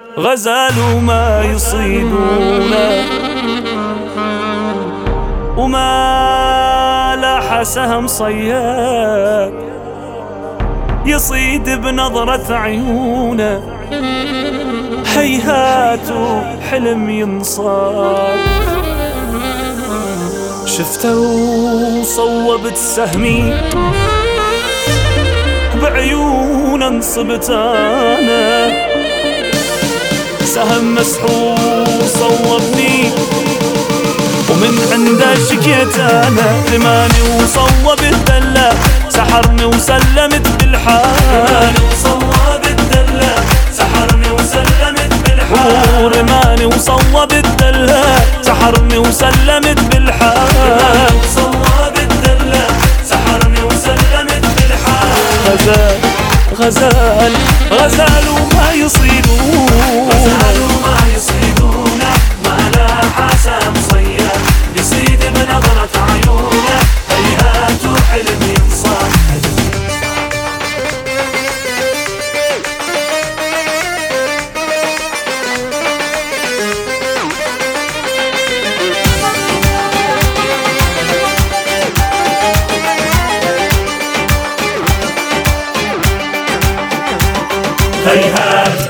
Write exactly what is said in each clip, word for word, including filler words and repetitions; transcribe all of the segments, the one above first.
غزال وما يصيدونه، وما لاح سهم صياد يصيد بنظرة عيونه. هيهات حلم ينصاد، شفته وصوبت سهمي بعيونه انصبت انا. سهم مسحور صوبني ومن عنده شكيت انا. رماني وصوب الدلة سحرني وسلمت بالحال. وصوب الدلة سحرني وسلمت بالحال. رماني وصوب الدلة سحرني وسلمت بالحال. وصوب الدلة سحرني وسلمت بالحال. غزال غزال غزال وما يصيدونه، غزال وما يصيدونه، ما لاح سهم صياد يصيد بنظرة عيونه. هيهات وحلم ينصاد. هيهات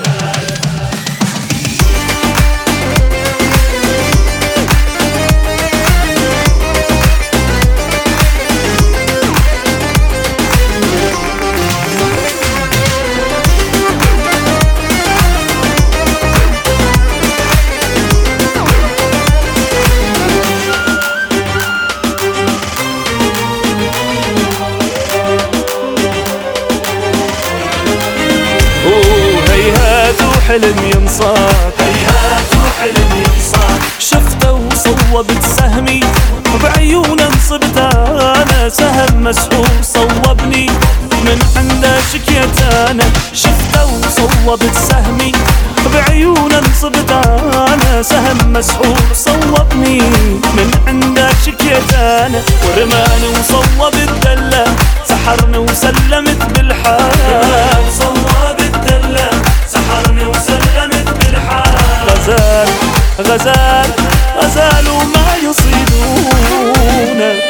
حلم ينصاد. هيهات وحلم ينصاد. شفته وصوبت سهمي بعيونه انصبت انا. سهم مسحور صوبني من عنده شكيت انا. شفته وصوبت سهمي بعيونه انصبت انا. سهم مسحور صوبني من عنده شكيت انا. ورماني وصوب الدلة سحرني وسلمت بالحال. صوب الدلة سحرني وسلمت بالحال. غزال غزال غزال وما يصيدونه.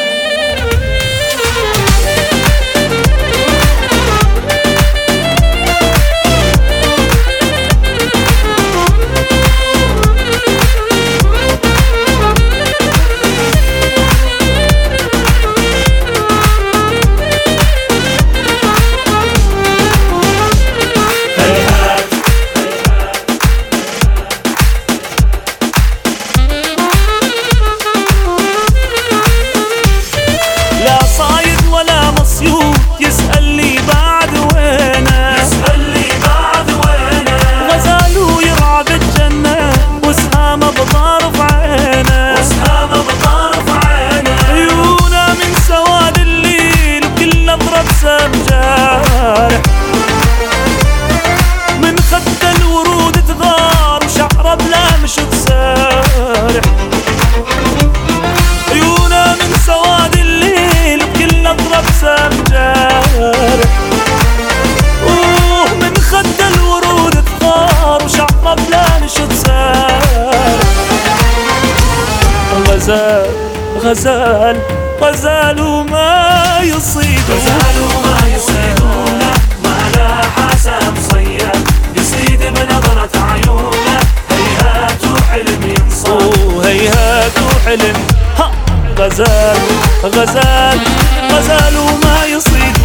من خد الورود تغار وشعره بلامش تسارح. عيونه من سواد الليل بكل نظرة بسام جارح. اوه من خد الورود تغار وشعره بلامش تسارح. غزال غزال غزال وما يصيدونه. غزال وما يصيدونه، ما لاح سهم صياد يصيد بنظرة عيونه. هيهات وحلم ينصاد. هيهات وحلم ها. غزال غزال غزال وما يصيد